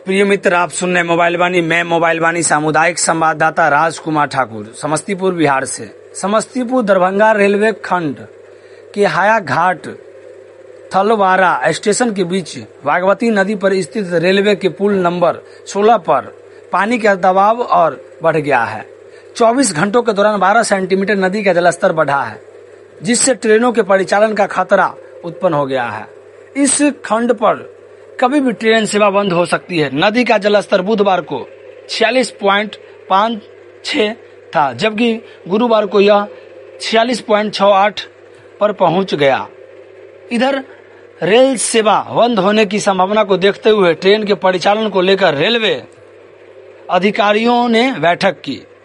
प्रिय मित्र, आप सुन रहे मोबाइल वाणी। मैं मोबाइल वाणी सामुदायिक संवाददाता राजकुमार ठाकुर समस्तीपुर बिहार से। समस्तीपुर दरभंगा रेलवे खंड के हाया घाट थलवारा स्टेशन के बीच भागवती नदी पर स्थित रेलवे के पुल नंबर 16 पर पानी का दबाव और बढ़ गया है। 24 घंटों के दौरान 12 सेंटीमीटर नदी का जलस्तर बढ़ा है, जिससे ट्रेनों के परिचालन का खतरा उत्पन्न हो गया है। इस खंड पर कभी भी ट्रेन सेवा बंद हो सकती है। नदी का जलस्तर बुधवार को 46.56 था, जबकि गुरुवार को यह 46.68 पर पहुंच गया। इधर रेल सेवा बंद होने की संभावना को देखते हुए ट्रेन के परिचालन को लेकर रेलवे अधिकारियों ने बैठक की।